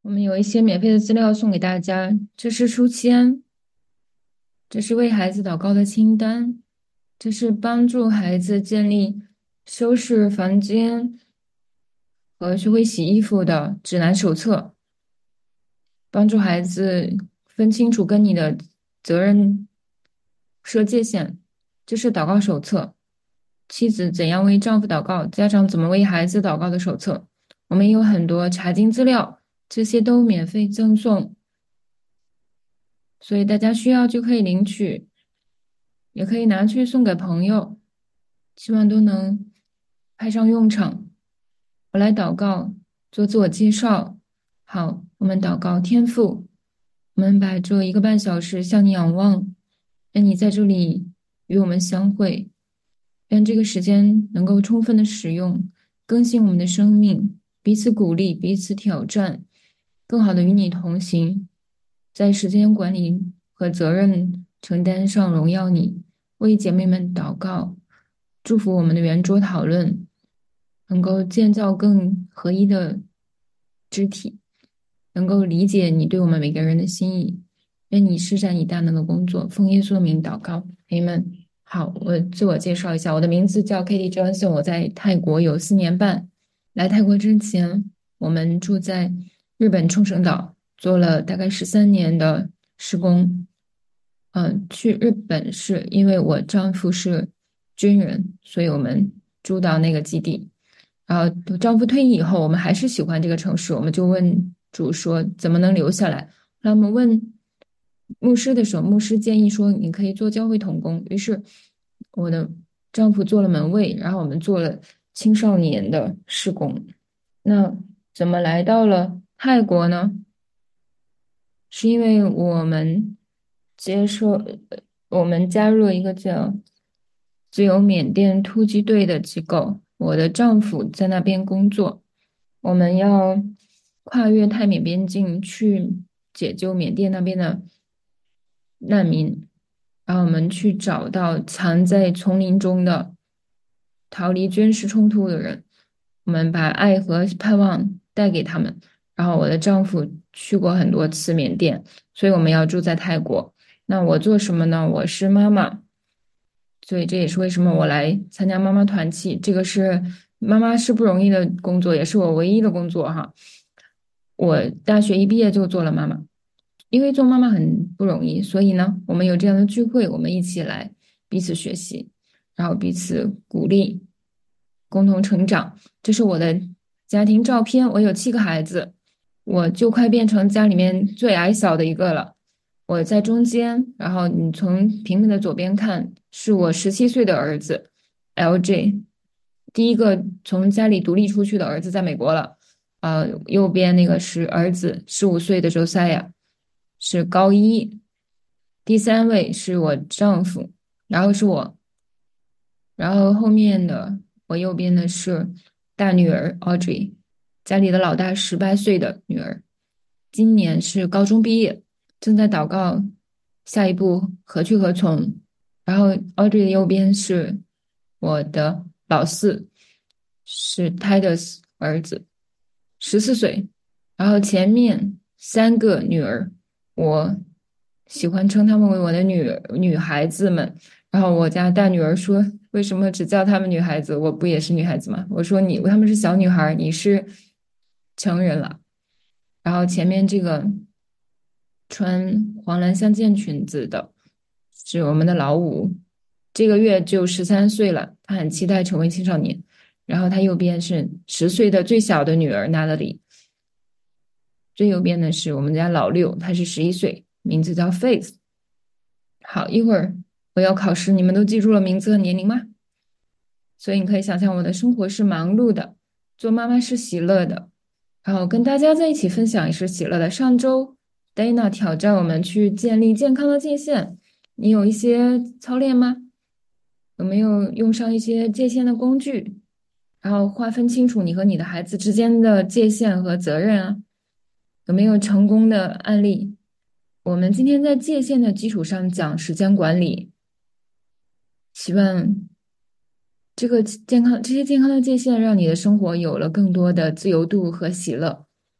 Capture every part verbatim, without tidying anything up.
我们有一些免费的资料送给大家，这是书签，这是为孩子祷告的清单，这是帮助孩子建立收拾房间和学会洗衣服的指南手册，帮助孩子分清楚跟你的责任设界限。这是祷告手册，妻子怎样为丈夫祷告，家长怎么为孩子祷告的手册。我们有很多查经资料，这些都免费赠送。所以大家需要就可以领取，也可以拿去送给朋友，希望都能派上用场。我来祷告，做自我介绍。好，我们祷告，天父，我们把这一个半小时向你仰望，愿你在这里与我们相会，愿这个时间能够充分的使用，更新我们的生命，彼此鼓励，彼此挑战，更好的与你同行，在时间管理和责任承担上荣耀你。为姐妹们祷告，祝福我们的圆桌讨论能够建造更合一的肢体，能够理解你对我们每个人的心意。愿你施展你大能的工作，奉耶稣的名祷告，amen。好，我自我介绍一下，我的名字叫 Katie Johnson，我在泰国有四年半。来泰国之前，我们住在日本冲绳岛，做了大概十三年的施工。嗯，去日本是因为我丈夫是军人，所以我们住到那个基地。然后我丈夫退役以后，我们还是喜欢这个城市，我们就问主说怎么能留下来。那我们问牧师的时候，牧师建议说你可以做教会童工。于是我的丈夫做了门卫，然后我们做了青少年的事工。那怎么来到了泰国呢？是因为我们接受，呃我们加入了一个叫自由缅甸突击队的机构，我的丈夫在那边工作，我们要跨越泰缅边境去解救缅甸那边的难民，然后我们去找到藏在丛林中的逃离军事冲突的人，我们把爱和盼望带给他们。然后我的丈夫去过很多次缅甸，所以我们要住在泰国。那我做什么呢？我是妈妈，所以这也是为什么我来参加妈妈团契。这个是妈妈是不容易的工作，也是我唯一的工作哈。我大学一毕业就做了妈妈，因为做妈妈很不容易，所以呢，我们有这样的聚会，我们一起来彼此学习，然后彼此鼓励，共同成长。这是我的家庭照片，我有七个孩子，我就快变成家里面最矮小的一个了。我在中间，然后你从屏幕的左边看，是我十七岁的儿子 L J，第一个从家里独立出去的儿子，在美国了。呃，右边那个是儿子，十五岁的 Josiah，是高一。第三位是我丈夫，然后是我，然后后面的我右边的是大女儿 Audrey，家里的老大十八岁的女儿，今年是高中毕业，正在祷告下一步何去何从。然后 Audrey 的右边是我的老四，是 Titus 儿子，十四岁。然后前面三个女儿，我喜欢称她们为我的女女孩子们。然后我家大女儿说：“为什么只叫她们女孩子？我不也是女孩子吗？”我说：“你她们是小女孩，你是成人了。”然后前面这个穿黄蓝相间裙子的是我们的老五，这个月就十三岁了，他很期待成为青少年。然后他右边是十岁的最小的女儿 Natalie，最右边的是我们家老六，他是十一岁，名字叫 Faith。好，一会儿我要考试，你们都记住了名字和年龄吗？所以你可以想象我的生活是忙碌的，做妈妈是喜乐的，然后跟大家在一起分享也是喜乐的。上周 Dana 挑战我们去建立健康的界限，你有一些操练吗？有没有用上一些界限的工具，然后划分清楚你和你的孩子之间的界限和责任啊？有没有成功的案例？我们今天在界限的基础上讲时间管理，希望这个健康这些健康的界限让你的生活有了更多的自由度和喜乐。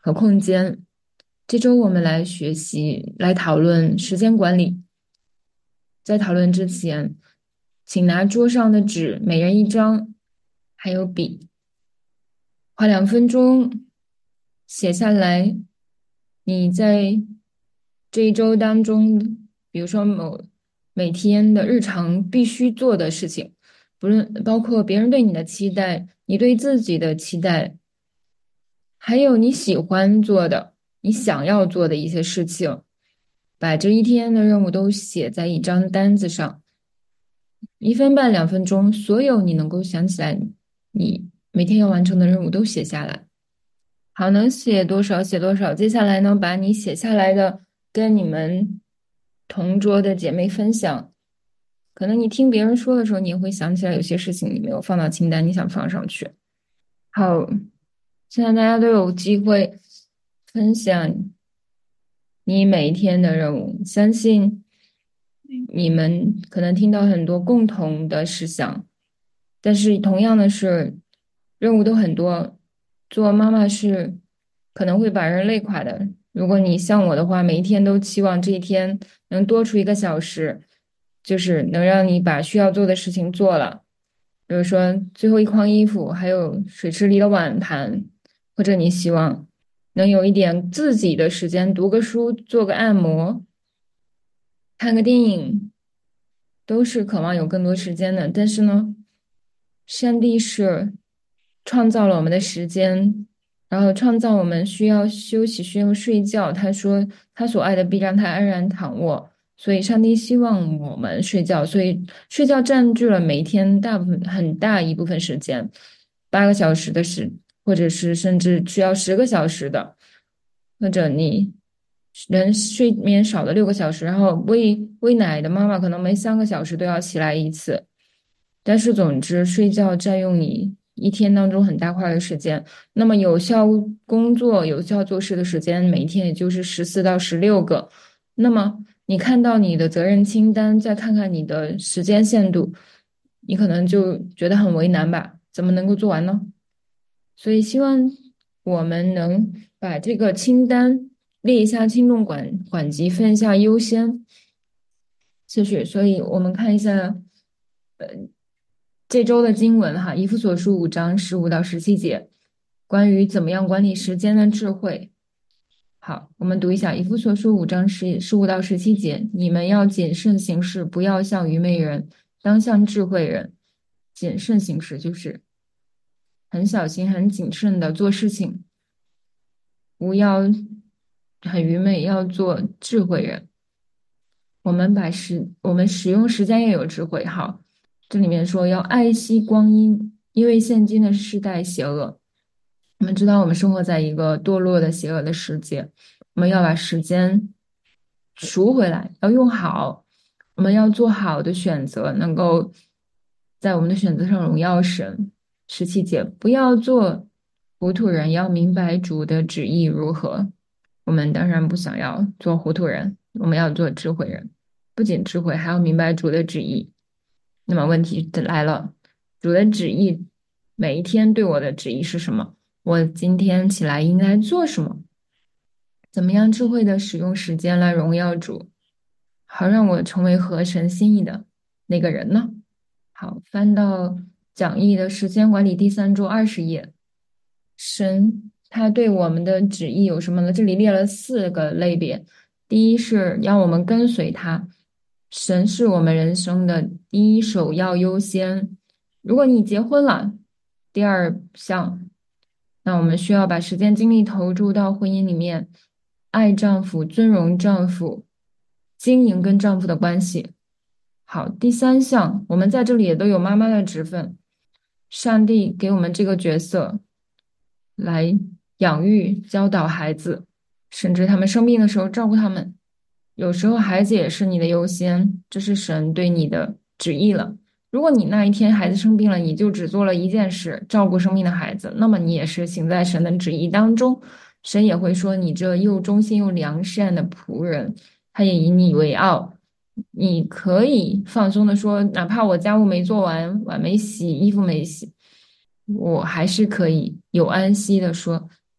和空间。这周我们来学习，来讨论时间管理。在讨论之前，请拿桌上的纸，每人一张，还有笔，花两分钟写下来你在这一周当中，比如说某每天的日常必须做的事情，不论包括别人对你的期待，你对自己的期待，还有你喜欢做的、你想要做的一些事情，把这一天的任务都写在一张单子上，一分半两分钟，所有你能够想起来你每天要完成的任务都写下来。好，能写多少写多少。接下来呢，把你写下来的跟你们同桌的姐妹分享。可能你听别人说的时候，你也会想起来有些事情你没有放到清单，你想放上去。好，现在大家都有机会分享你每一天的任务，相信你们可能听到很多共同的事项，但是同样的是，任务都很多，做妈妈是可能会把人累垮的。如果你像我的话，每一天都期望这一天能多出一个小时，就是能让你把需要做的事情做了。比如说最后一筐衣服，还有水池里的碗盘，或者你希望能有一点自己的时间，读个书，做个按摩，看个电影，都是渴望有更多时间的。但是呢，上帝是创造了我们的时间，然后创造我们需要休息、需要睡觉。他说，他所爱的必让他安然躺卧。所以，上帝希望我们睡觉，所以睡觉占据了每一天大部分很大一部分时间，八个小时的时，或者是甚至需要十个小时的，或者你人睡眠少的六个小时，然后喂喂奶的妈妈可能每三个小时都要起来一次。但是总之，睡觉占用你一天当中很大块的时间。那么有效工作、有效做事的时间，每一天也就是十四到十六个。那么你看到你的责任清单，再看看你的时间限度，你可能就觉得很为难吧？怎么能够做完呢？所以希望我们能把这个清单列一下轻重缓缓急，分一下优先次序。所以我们看一下，呃，这周的经文哈，以弗所书五章十五到十七节，关于怎么样管理时间的智慧。好，我们读一下以弗所书五章十十五到十七节，你们要谨慎行事，不要像愚昧人，当像智慧人。谨慎行事就是很小心、很谨慎的做事情，不要很愚昧，要做智慧人。我们把时，我们使用时间要有智慧。好，这里面说要爱惜光阴，因为现今的世代邪恶。我们知道我们生活在一个堕落的邪恶的世界，我们要把时间赎回来，要用好，我们要做好的选择，能够在我们的选择上荣耀神。十七节，不要做糊涂人，要明白主的旨意如何。我们当然不想要做糊涂人，我们要做智慧人，不仅智慧，还要明白主的旨意。那么问题来了，主的旨意，每一天对我的旨意是什么？我今天起来应该做什么？怎么样智慧的使用时间来荣耀主，好让我成为合神心意的那个人呢？好，翻到讲义的时间管理第三周二十页，神他对我们的旨意有什么呢？这里列了四个类别。第一是要我们跟随他，神是我们人生的第一首要优先。如果你结婚了，第二项，那我们需要把时间精力投注到婚姻里面，爱丈夫、尊荣丈夫，经营跟丈夫的关系。好，第三项，我们在这里也都有妈妈的职分，上帝给我们这个角色来养育、教导孩子，甚至他们生病的时候照顾他们。有时候孩子也是你的优先，这是神对你的旨意了。如果你那一天孩子生病了，你就只做了一件事，照顾生病的孩子，那么你也是行在神的旨意当中。神也会说你这又忠心又良善的仆人，他也以你为傲。你可以放松的说，哪怕我家务没做完，碗没洗，衣服没洗，我还是可以有安息的说，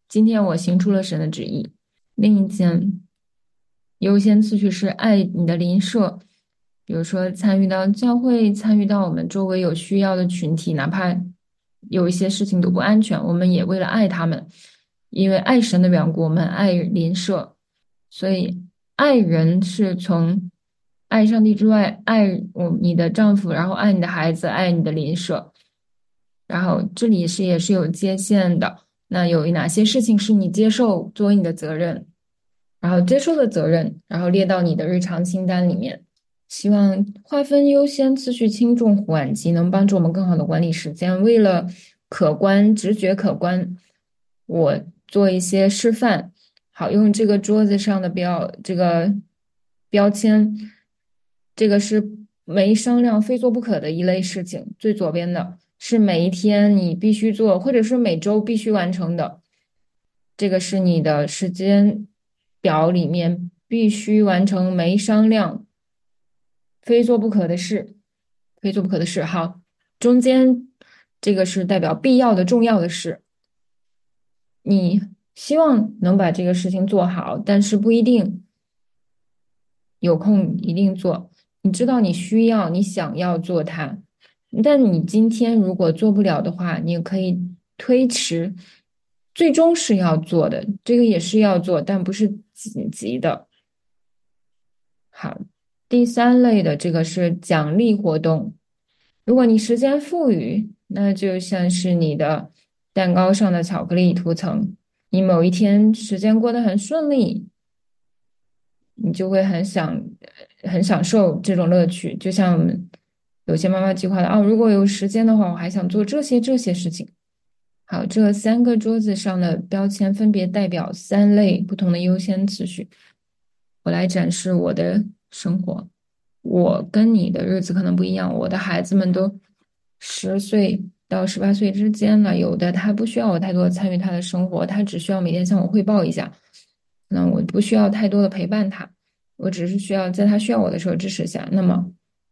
今天我行出了神的旨意。另一件优先次序是爱你的邻舍，比如说参与到教会，参与到我们周围有需要的群体，哪怕有一些事情都不安全，我们也为了爱他们，因为爱神的缘故，我们爱邻舍。所以爱人是从爱上帝之外，爱我你的丈夫，然后爱你的孩子，爱你的邻舍。然后这里是也是有界限的。那有哪些事情是你接受作为你的责任，然后接受的责任，然后列到你的日常清单里面。希望划分优先次序轻重缓急能帮助我们更好的管理时间。为了可观，直觉可观，我做一些示范。好，用这个桌子上的标这个标签，这个是没商量非做不可的一类事情。最左边的是每一天你必须做，或者是每周必须完成的，这个是你的时间表里面必须完成没商量非做不可的事，非做不可的事。好，中间这个是代表必要的重要的事，你希望能把这个事情做好，但是不一定有空一定做。你知道你需要，你想要做它，但你今天如果做不了的话，你可以推迟，最终是要做的，这个也是要做，但不是紧急的。好，第三类的这个是奖励活动。如果你时间富裕，那就像是你的蛋糕上的巧克力涂层。你某一天时间过得很顺利，你就会很享很享受这种乐趣。就像有些妈妈计划的，哦，如果有时间的话，我还想做这些这些事情。好，这三个桌子上的标签分别代表三类不同的优先次序。我来展示我的生活。我跟你的日子可能不一样，我的孩子们都十岁到十八岁之间了，有的他不需要我太多的参与他的生活，他只需要每天向我汇报一下，那我不需要太多的陪伴他，我只是需要在他需要我的时候支持下。那么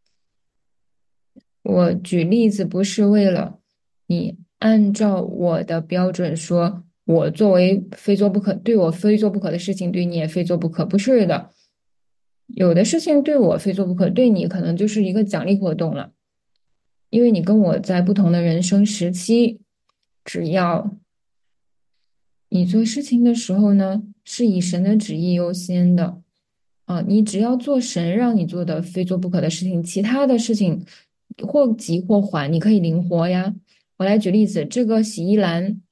我举例子不是为了你按照我的标准说，我作为非做不可，对我非做不可的事情，对你也非做不可，不是的。有的事情对我非做不可，对你可能就是一个奖励活动了，因为你跟我在不同的人生时期，只要你做事情的时候呢，是以神的旨意优先的啊，你只要做神让你做的非做不可的事情，其他的事情或急或缓，你可以灵活呀。我来举例子，这个洗衣篮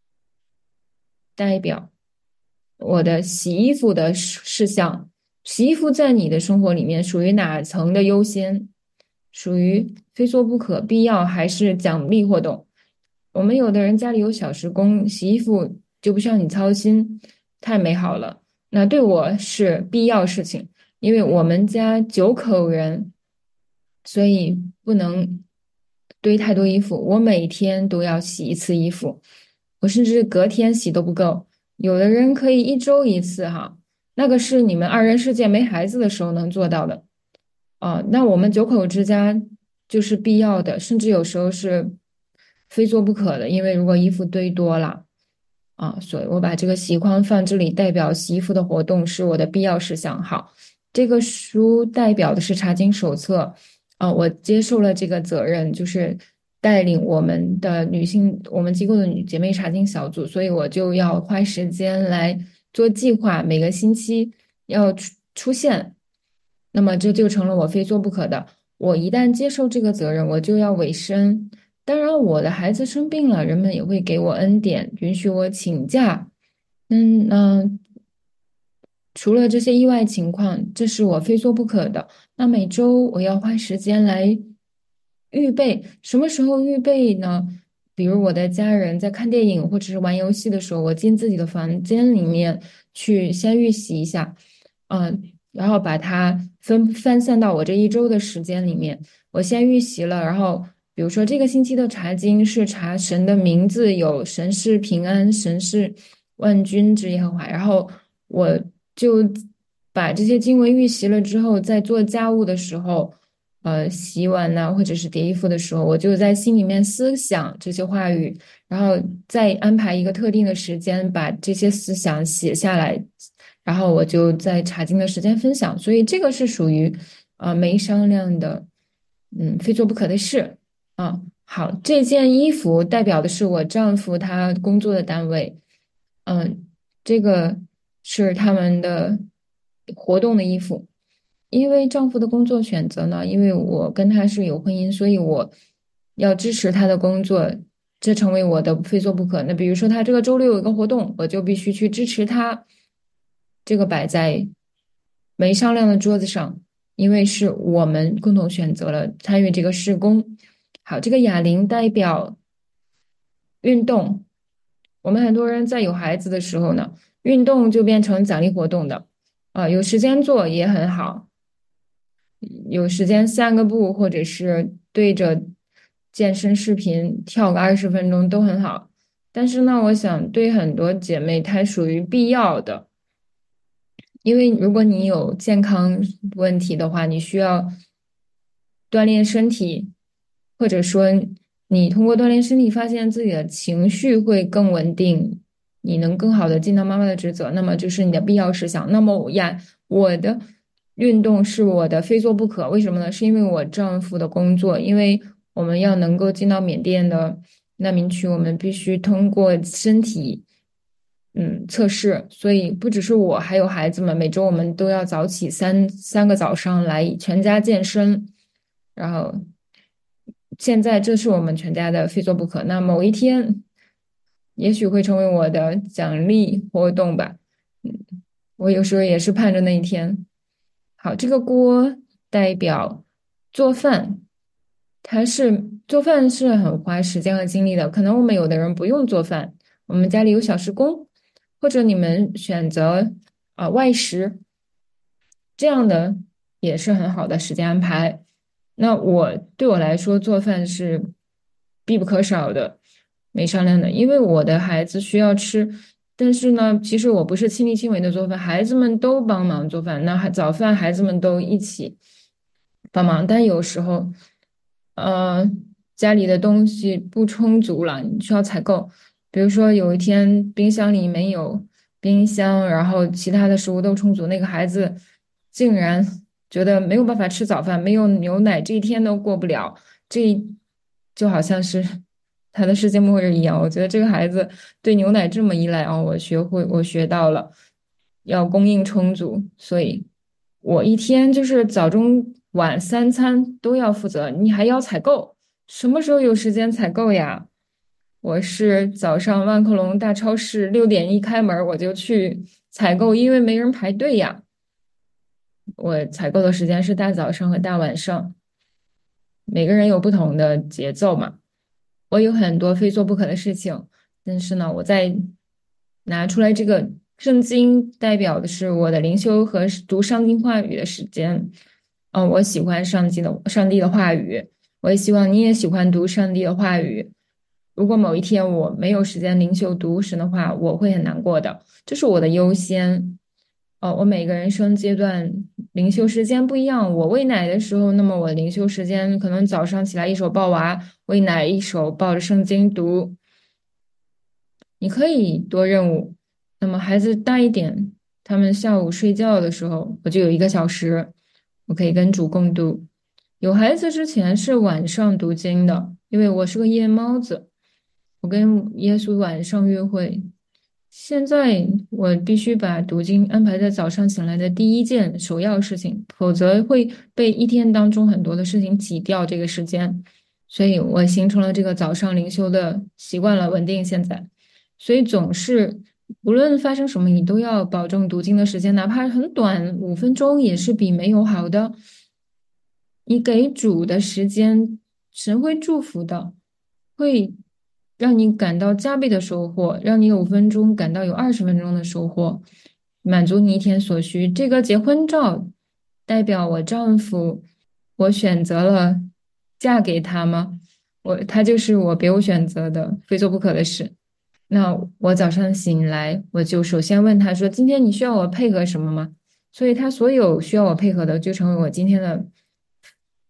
代表我的洗衣服的事事项。洗衣服在你的生活里面属于哪层的优先？属于非做不可、必要还是奖励活动？我们有的人家里有小时工，洗衣服就不需要你操心，太美好了。那对我是必要事情，因为我们家九口人，所以不能堆太多衣服。我每天都要洗一次衣服，我甚至隔天洗都不够。有的人可以一周一次哈，那个是你们二人世界没孩子的时候能做到的。啊，那我们九口之家就是必要的，甚至有时候是非做不可的，因为如果衣服堆多了啊，所以我把这个洗衣筐放这里，代表洗衣服的活动是我的必要事项。好，这个书代表的是查经手册啊，我接受了这个责任，就是带领我们的女性，我们机构的女姐妹查经小组，所以我就要花时间来做计划，每个星期要出出现。那么这就成了我非做不可的。我一旦接受这个责任，我就要委身。当然，我的孩子生病了，人们也会给我恩典，允许我请假。嗯嗯，除了这些意外情况，这是我非做不可的。那每周我要花时间来预备，什么时候预备呢？比如我的家人在看电影或者是玩游戏的时候，我进自己的房间里面去先预习一下，嗯，然后把它分分散到我这一周的时间里面。我先预习了，然后比如说这个星期的查经是查神的名字，有神是平安，神是万军之耶和华，然后我就把这些经文预习了之后，在做家务的时候， 呃洗碗呐、或者是叠衣服的时候，我就在心里面思想这些话语，然后再安排一个特定的时间把这些思想写下来，然后我就在查经的时间分享。所以这个是属于呃没商量的，嗯，非做不可的事啊。好，这件衣服代表的是我丈夫他工作的单位，嗯，这个是他们的活动的衣服。因为丈夫的工作选择呢，因为我跟他是有婚姻，所以我要支持他的工作，这成为我的非做不可。那比如说他这个周六有一个活动，我就必须去支持他，这个摆在没商量的桌子上，因为是我们共同选择了参与这个事工。好，这个哑铃代表运动。我们很多人在有孩子的时候呢，运动就变成奖励活动的，啊，有时间做也很好。有时间散个步，或者是对着健身视频跳个二十分钟都很好。但是呢，我想对很多姐妹，它属于必要的，因为如果你有健康问题的话，你需要锻炼身体，或者说你通过锻炼身体发现自己的情绪会更稳定，你能更好的尽到妈妈的职责，那么就是你的必要事项。那么我呀，我的运动是我的非做不可，为什么呢？是因为我丈夫的工作，因为我们要能够进到缅甸的难民区，我们必须通过身体。嗯，测试，所以不只是我，还有孩子们，每周我们都要早起三三个早上来全家健身，然后现在这是我们全家的非做不可。那某一天，也许会成为我的奖励活动吧。嗯，我有时候也是盼着那一天。好，这个锅代表做饭，它是做饭是很花时间和精力的。可能我们有的人不用做饭，我们家里有小时工，或者你们选择啊、呃外食，这样的也是很好的时间安排。那我对我来说，做饭是必不可少的，没商量的，因为我的孩子需要吃。但是呢，其实我不是亲力亲为的做饭，孩子们都帮忙做饭。那还早饭孩子们都一起帮忙，但有时候，呃，家里的东西不充足了，你需要采购。比如说有一天冰箱里没有冰箱，然后其他的食物都充足，那个孩子竟然觉得没有办法吃早饭，没有牛奶，这一天都过不了。这就好像是他的世界末日一样。我觉得这个孩子对牛奶这么依赖哦，我学会，我学到了，要供应充足，所以我一天就是早中晚三餐都要负责，你还要采购，什么时候有时间采购呀？我是早上万客隆大超市六点一开门我就去采购，因为没人排队呀。我采购的时间是大早上和大晚上，每个人有不同的节奏嘛。我有很多非做不可的事情，但是呢，我在拿出来这个圣经，代表的是我的灵修和读上帝话语的时间。嗯，我喜欢上帝的上帝的话语，我也希望你也喜欢读上帝的话语。如果某一天我没有时间灵修读神的话，我会很难过的。这是我的优先。哦，我每个人生阶段灵修时间不一样。我喂奶的时候，那么我灵修时间可能早上起来一手抱娃喂奶，一手抱着圣经读。你可以多任务。那么孩子大一点，他们下午睡觉的时候，我就有一个小时，我可以跟主共度。有孩子之前是晚上读经的，因为我是个夜猫子，我跟耶稣晚上约会。现在我必须把读经安排在早上醒来的第一件首要事情，否则会被一天当中很多的事情挤掉这个时间。所以我形成了这个早上灵修的习惯了，稳定现在。所以总是无论发生什么，你都要保证读经的时间，哪怕很短，五分钟也是比没有好的。你给主的时间，神会祝福的，会让你感到加倍的收获，让你有五分钟感到有二十分钟的收获，满足你一天所需。这个结婚照代表我丈夫，我选择了嫁给他吗？我他就是我别无选择的，非做不可的事。那我早上醒来，我就首先问他说：“今天你需要我配合什么吗？”所以他所有需要我配合的，就成为我今天的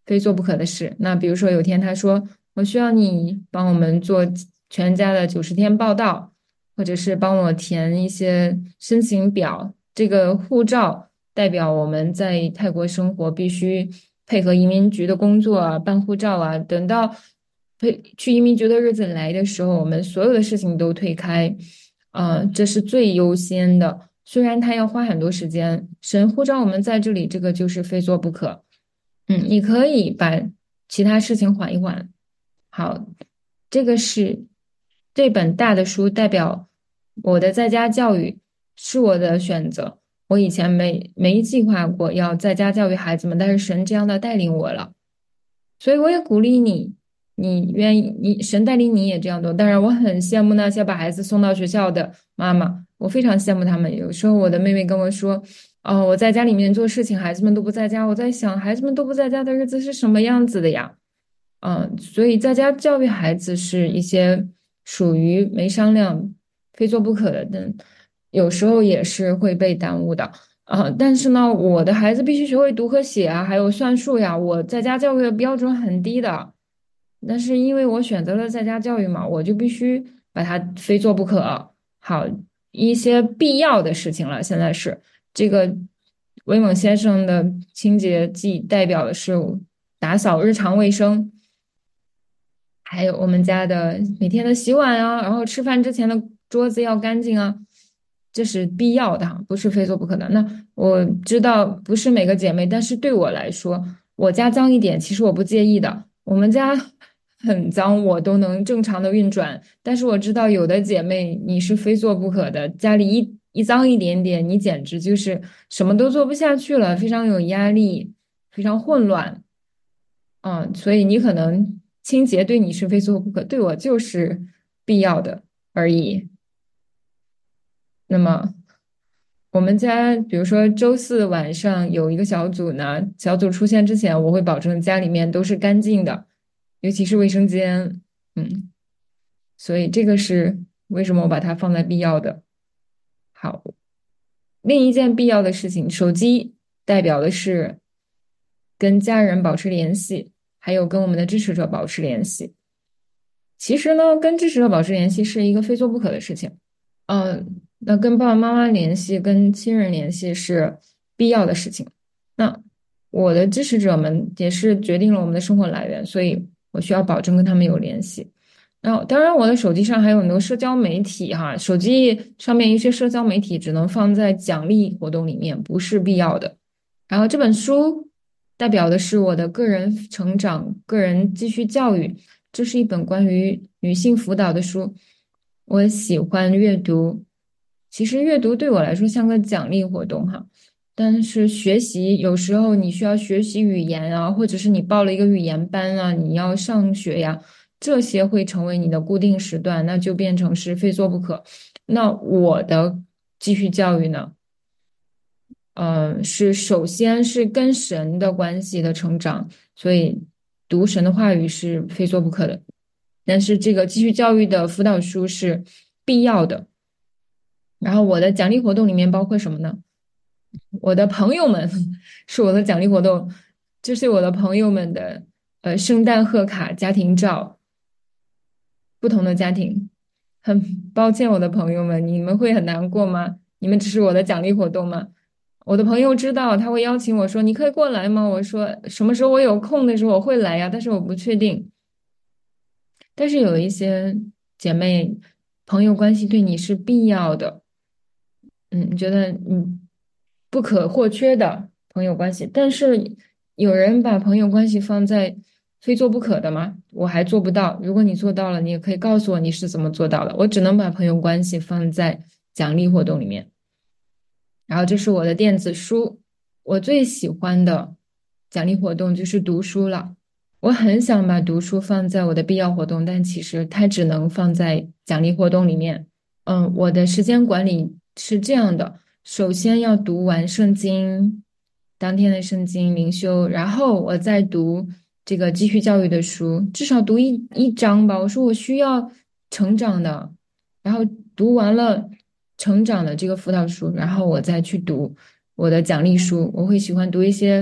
非做不可的事。那比如说有天他说我需要你帮我们做全家的九十天报到，或者是帮我填一些申请表，这个护照代表我们在泰国生活必须配合移民局的工作啊，办护照啊。等到配去移民局的日子来的时候，我们所有的事情都推开，呃，这是最优先的。虽然他要花很多时间，神护照我们在这里，这个就是非做不可。嗯，你可以把其他事情缓一缓。好，这个是这本大的书，代表我的在家教育是我的选择。我以前没没计划过要在家教育孩子们，但是神这样的带领我了，所以我也鼓励你，你愿意，你神带领你也这样做。当然，我很羡慕那些把孩子送到学校的妈妈，我非常羡慕他们。有时候我的妹妹跟我说，哦，我在家里面做事情，孩子们都不在家。我在想，孩子们都不在家的日子是什么样子的呀？嗯，所以在家教育孩子是一些属于没商量、非做不可的，但有时候也是会被耽误的。啊，但是呢，我的孩子必须学会读和写啊，还有算术呀。我在家教育的标准很低的，但是因为我选择了在家教育嘛，我就必须把它非做不可。好，一些必要的事情了，现在是这个威猛先生的清洁剂代表的是打扫日常卫生，还有我们家的每天的洗碗啊，然后吃饭之前的桌子要干净啊，这是必要的哈，不是非做不可的。那我知道不是每个姐妹，但是对我来说，我家脏一点，其实我不介意的。我们家很脏，我都能正常的运转。但是我知道有的姐妹你是非做不可的，家里一一脏一点点，你简直就是什么都做不下去了，非常有压力，非常混乱。嗯，所以你可能清洁对你是非做不可，对我就是必要的而已。那么我们家，比如说周四晚上有一个小组呢，小组出现之前，我会保证家里面都是干净的，尤其是卫生间。嗯，所以这个是为什么我把它放在必要的。好，另一件必要的事情，手机代表的是跟家人保持联系，还有跟我们的支持者保持联系。其实呢，跟支持者保持联系是一个非做不可的事情。嗯，那跟爸爸妈妈联系、跟亲人联系是必要的事情。那我的支持者们也是决定了我们的生活来源，所以我需要保证跟他们有联系。然后，当然，我的手机上还有很多社交媒体哈，手机上面一些社交媒体只能放在奖励活动里面，不是必要的。然后这本书代表的是我的个人成长、个人继续教育，这是一本关于女性辅导的书。我喜欢阅读，其实阅读对我来说像个奖励活动哈。但是学习有时候你需要学习语言啊，或者是你报了一个语言班啊，你要上学呀，这些会成为你的固定时段，那就变成是非做不可。那我的继续教育呢？呃，是首先是跟神的关系的成长，所以读神的话语是非做不可的。但是这个继续教育的辅导书是必要的。然后我的奖励活动里面包括什么呢？我的朋友们是我的奖励活动，这是我的朋友们的呃圣诞贺卡、家庭照，不同的家庭。很抱歉，我的朋友们，你们会很难过吗？你们只是我的奖励活动吗？我的朋友知道，他会邀请我说：“你可以过来吗？”我说：“什么时候我有空的时候我会来呀，但是我不确定。”但是有一些姐妹朋友关系对你是必要的，嗯，觉得嗯不可或缺的朋友关系。但是有人把朋友关系放在非做不可的吗？我还做不到。如果你做到了，你也可以告诉我你是怎么做到的。我只能把朋友关系放在奖励活动里面。然后这是我的电子书，我最喜欢的奖励活动就是读书了。我很想把读书放在我的必要活动，但其实它只能放在奖励活动里面。嗯，我的时间管理是这样的：首先要读完圣经，当天的圣经灵修，然后我再读这个继续教育的书，至少读一一章吧。我说我需要成长的，然后读完了成长的这个辅导书，然后我再去读我的奖励书。我会喜欢读一些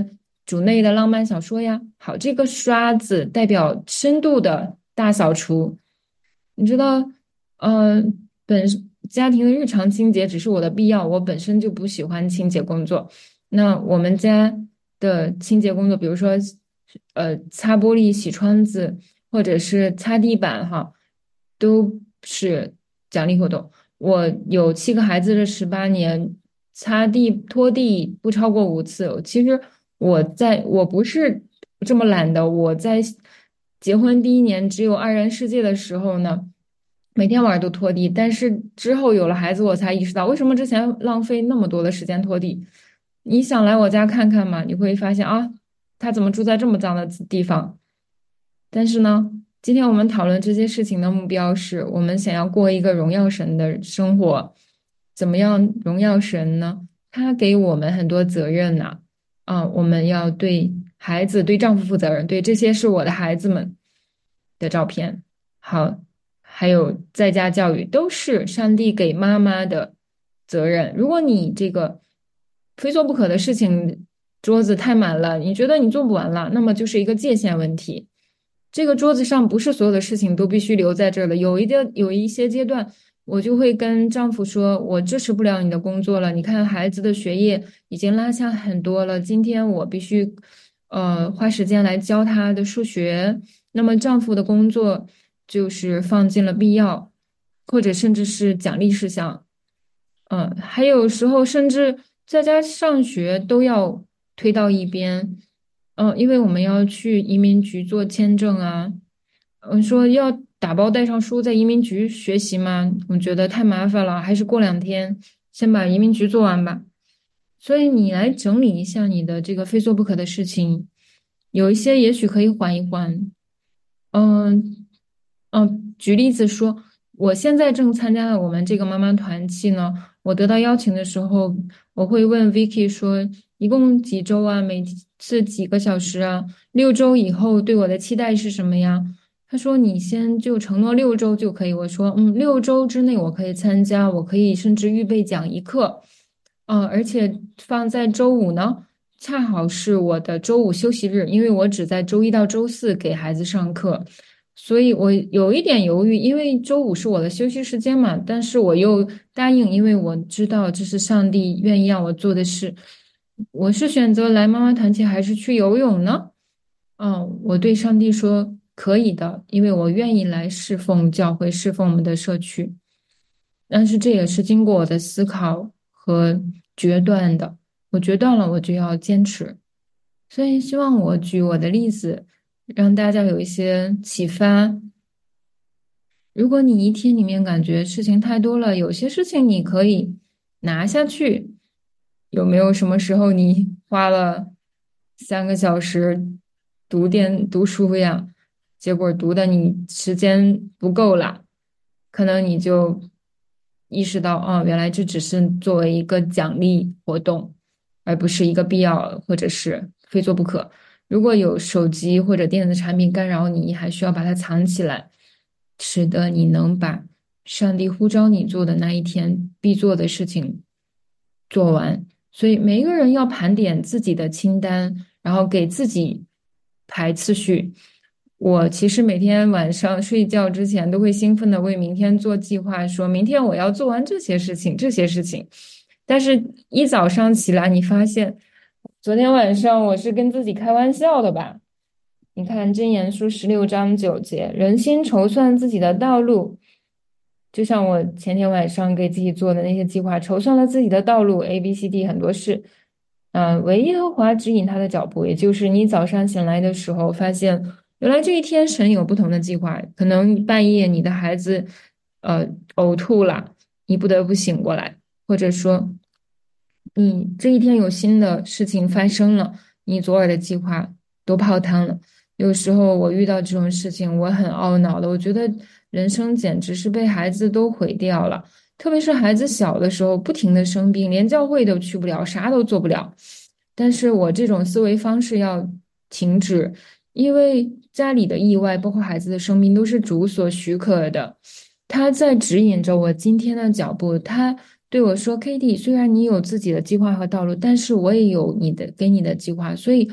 主内的浪漫小说呀。好，这个刷子代表深度的大扫除。你知道，呃，本家庭的日常清洁只是我的必要，我本身就不喜欢清洁工作。那我们家的清洁工作，比如说，呃，擦玻璃、洗窗子，或者是擦地板，哈，都是奖励活动。我有七个孩子的十八年，擦地、拖地不超过五次。其实我在我不是这么懒的，我在结婚第一年只有二人世界的时候呢，每天晚上都拖地。但是之后有了孩子，我才意识到为什么之前浪费那么多的时间拖地。你想来我家看看嘛，你会发现啊，他怎么住在这么脏的地方？但是呢，今天我们讨论这些事情的目标是我们想要过一个荣耀神的生活。怎么样荣耀神呢？他给我们很多责任呐、啊，我们要对孩子、对丈夫负责任。对，这些是我的孩子们的照片。好，还有在家教育都是上帝给妈妈的责任。如果你这个非做不可的事情，桌子太满了，你觉得你做不完了，那么就是一个界限问题。这个桌子上不是所有的事情都必须留在这儿的，有一个有一些阶段，我就会跟丈夫说，我支持不了你的工作了。你看孩子的学业已经落下很多了，今天我必须，呃，花时间来教他的数学。那么丈夫的工作就是放进了必要，或者甚至是奖励事项。嗯，还有时候甚至在家上学都要推到一边。嗯，因为我们要去移民局做签证啊。嗯，说要打包带上书在移民局学习吗？我觉得太麻烦了，还是过两天先把移民局做完吧。所以你来整理一下你的这个非做不可的事情，有一些也许可以缓一缓。嗯嗯，举例子说，我现在正参加了我们这个妈妈团契呢。我得到邀请的时候，我会问 Vicky 说，一共几周啊？每次几个小时啊？六周以后对我的期待是什么呀？他说你先就承诺六周就可以。我说嗯，六周之内我可以参加，我可以甚至预备讲一课。嗯，而且放在周五呢，恰好是我的周五休息日，因为我只在周一到周四给孩子上课。所以我有一点犹豫，因为周五是我的休息时间嘛，但是我又答应，因为我知道这是上帝愿意让我做的事。我是选择来妈妈团契还是去游泳呢？嗯，我对上帝说可以的，因为我愿意来侍奉教会，侍奉我们的社区。但是这也是经过我的思考和决断的。我决断了，我就要坚持。所以希望我举我的例子，让大家有一些启发。如果你一天里面感觉事情太多了，有些事情你可以拿下去。有没有什么时候你花了三个小时读电读书呀，结果读的你时间不够了，可能你就意识到，哦，原来这只是作为一个奖励活动，而不是一个必要或者是非做不可。如果有手机或者电子产品干扰你，还需要把它藏起来，使得你能把上帝呼召你做的那一天必做的事情做完。所以每一个人要盘点自己的清单，然后给自己排次序。我其实每天晚上睡觉之前都会兴奋的为明天做计划，说明天我要做完这些事情，这些事情。但是一早上起来，你发现昨天晚上我是跟自己开玩笑的吧？你看《箴言书》十六章九节，人心筹算自己的道路，就像我前天晚上给自己做的那些计划，筹算了自己的道路 A、B、C、D 很多事。嗯、为耶和华指引他的脚步，也就是你早上醒来的时候，发现原来这一天神有不同的计划。可能半夜你的孩子呃呕吐了，你不得不醒过来，或者说你这一天有新的事情发生了，你左耳的计划都泡汤了。有时候我遇到这种事情，我很懊恼的，我觉得人生简直是被孩子都毁掉了。特别是孩子小的时候，不停的生病，连教会都去不了，啥都做不了。但是我这种思维方式要停止，因为家里的意外，包括孩子的生病，都是主所许可的。他在指引着我今天的脚步。他对我说：“Kitty，虽然你有自己的计划和道路，但是我也有你的给你的计划，所以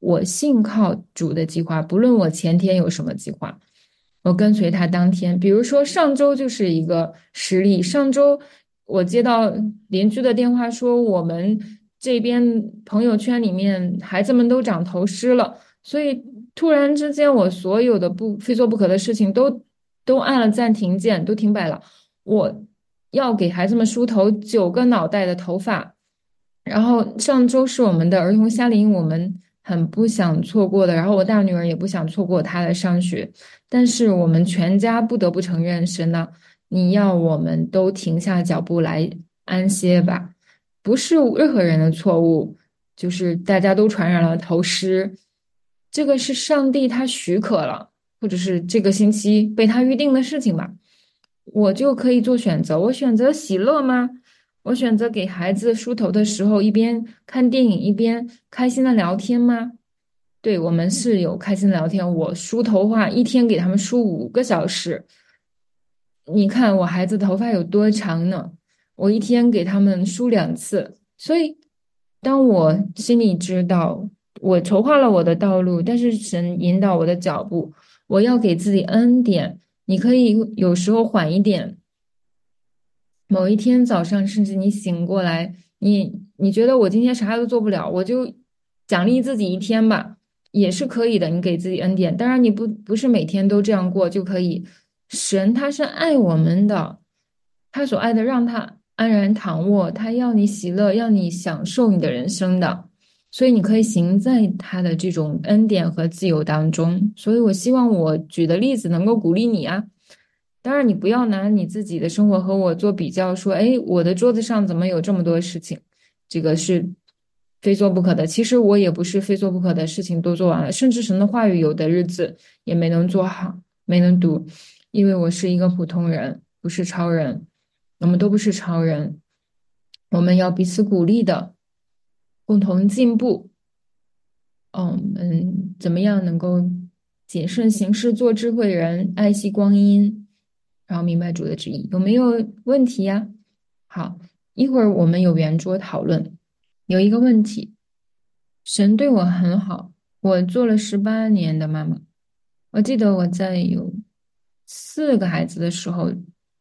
我信靠主的计划，不论我前天有什么计划，我跟随他当天。比如说上周就是一个实例，上周我接到邻居的电话说，我们这边朋友圈里面孩子们都长头虱了，所以突然之间我所有的不非做不可的事情都都按了暂停键，都停摆了。我要给孩子们梳头，九个脑袋的头发。然后上周是我们的儿童夏令营，我们很不想错过的。然后我大女儿也不想错过她的上学，但是我们全家不得不承认，神呢，你要我们都停下脚步来安歇吧，不是任何人的错误，就是大家都传染了头虱，这个是上帝他许可了，或者是这个星期被他预定的事情吧，我就可以做选择。我选择喜乐吗？我选择给孩子梳头的时候一边看电影一边开心的聊天吗？对，我们是有开心的聊天。我梳头发一天给他们梳五个小时，你看我孩子头发有多长呢？我一天给他们梳两次。所以，当我心里知道我筹划了我的道路，但是神引导我的脚步，我要给自己恩典。你可以有时候缓一点，某一天早上，甚至你醒过来，你你觉得我今天啥都做不了，我就奖励自己一天吧，也是可以的。你给自己恩典，当然你不不是每天都这样过就可以。神他是爱我们的，他所爱的让他安然躺卧，他要你喜乐，要你享受你的人生的，所以你可以行在他的这种恩典和自由当中。所以我希望我举的例子能够鼓励你啊。当然，你不要拿你自己的生活和我做比较，说，哎，我的桌子上怎么有这么多事情？这个是非做不可的。其实我也不是非做不可的事情都做完了，甚至神的话语有的日子也没能做好，没能读，因为我是一个普通人，不是超人。我们都不是超人，我们要彼此鼓励的，共同进步。嗯嗯，怎么样能够谨慎行事，做智慧人，爱惜光阴，然后明白主的旨意，有没有问题呀？好，一会儿我们有圆桌讨论。有一个问题，神对我很好，我做了十八年的妈妈。我记得我在有四个孩子的时候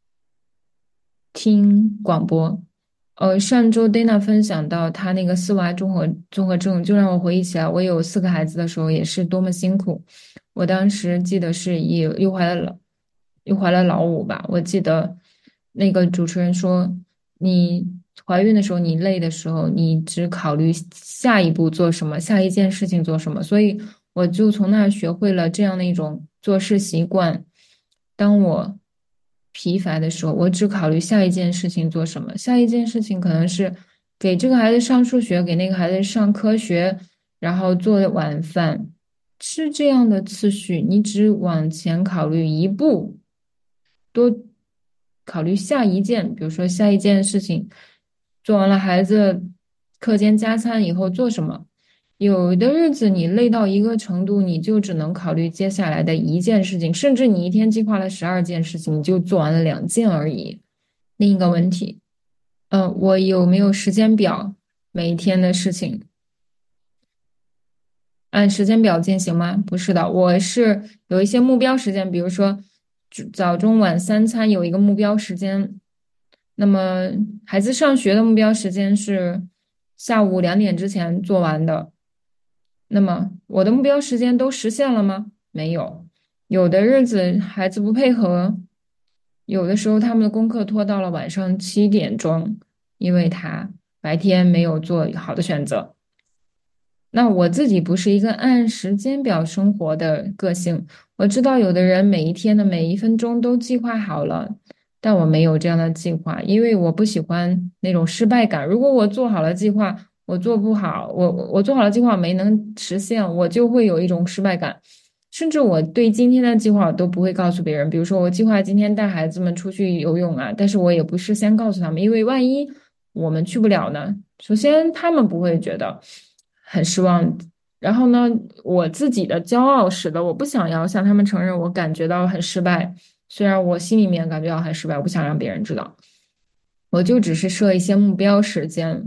听广播，呃，上周 Dana 分享到她那个四娃综合综合症，就让我回忆起来，我有四个孩子的时候也是多么辛苦。我当时记得是也又怀了老又怀了老五吧，我记得那个主持人说，你怀孕的时候，你累的时候，你只考虑下一步做什么，下一件事情做什么，所以我就从那儿学会了这样的一种做事习惯。当我疲乏的时候，我只考虑下一件事情做什么。下一件事情可能是给这个孩子上数学，给那个孩子上科学，然后做晚饭，是这样的次序。你只往前考虑一步，多考虑下一件，比如说下一件事情做完了，孩子课间加餐以后做什么。有的日子你累到一个程度，你就只能考虑接下来的一件事情，甚至你一天计划了十二件事情，你就做完了两件而已。另一个问题，呃，我有没有时间表？每一天的事情按时间表进行吗？不是的，我是有一些目标时间，比如说早中晚三餐有一个目标时间。那么孩子上学的目标时间是下午两点之前做完的。那么我的目标时间都实现了吗？没有，有的日子孩子不配合，有的时候他们的功课拖到了晚上七点钟，因为他白天没有做好的选择。那我自己不是一个按时间表生活的个性，我知道有的人每一天的每一分钟都计划好了，但我没有这样的计划，因为我不喜欢那种失败感。如果我做好了计划，我做不好，我我做好了计划没能实现，我就会有一种失败感，甚至我对今天的计划我都不会告诉别人。比如说，我计划今天带孩子们出去游泳啊，但是我也不是先告诉他们，因为万一我们去不了呢？首先，他们不会觉得很失望，然后呢，我自己的骄傲使得我不想要向他们承认我感觉到很失败，虽然我心里面感觉到很失败，我不想让别人知道，我就只是设一些目标时间。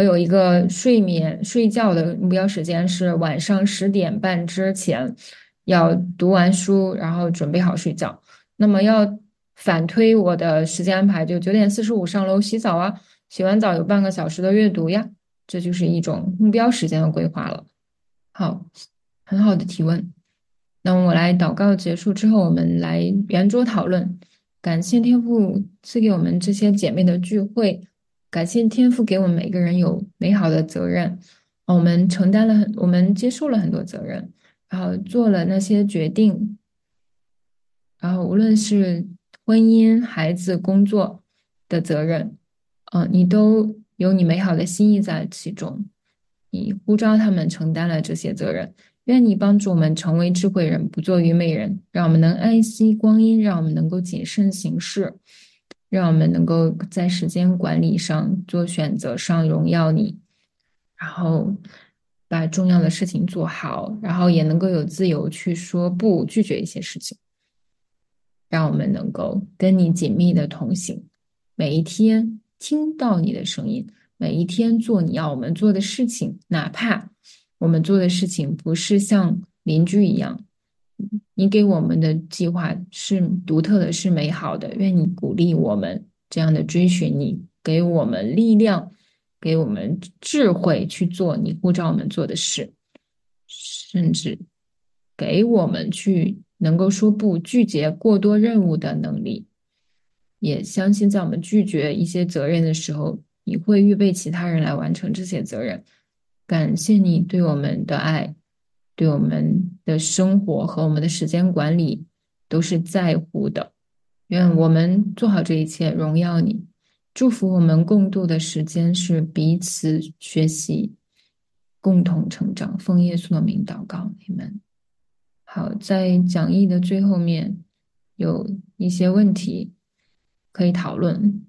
我有一个睡眠睡觉的目标时间是晚上十点半之前要读完书，然后准备好睡觉。那么要反推我的时间安排，就九点四十五上楼洗澡啊，洗完澡有半个小时的阅读呀，这就是一种目标时间的规划了。好，很好的提问。那我来祷告结束之后，我们来圆桌讨论。感谢天父赐给我们这些姐妹的聚会，感谢天父给我们每个人有美好的责任。我们承担了很，我们接受了很多责任，然后做了那些决定，然后无论是婚姻、孩子、工作的责任，嗯、你都有你美好的心意在其中。你呼召他们承担了这些责任。愿你帮助我们成为智慧人，不做愚昧人，让我们能爱惜光阴，让我们能够谨慎行事，让我们能够在时间管理上做选择上荣耀你，然后把重要的事情做好，然后也能够有自由去说不，拒绝一些事情，让我们能够跟你紧密的同行，每一天听到你的声音，每一天做你要我们做的事情，哪怕我们做的事情不是像邻居一样，你给我们的计划是独特的，是美好的。愿你鼓励我们这样的追寻你，给我们力量，给我们智慧去做你呼召我们做的事，甚至给我们去能够说不，拒绝过多任务的能力。也相信在我们拒绝一些责任的时候，你会预备其他人来完成这些责任。感谢你对我们的爱，对我们的生活和我们的时间管理都是在乎的。愿我们做好这一切，荣耀你，祝福我们共度的时间是彼此学习，共同成长。奉耶稣的名祷告，你们好。在讲义的最后面有一些问题可以讨论。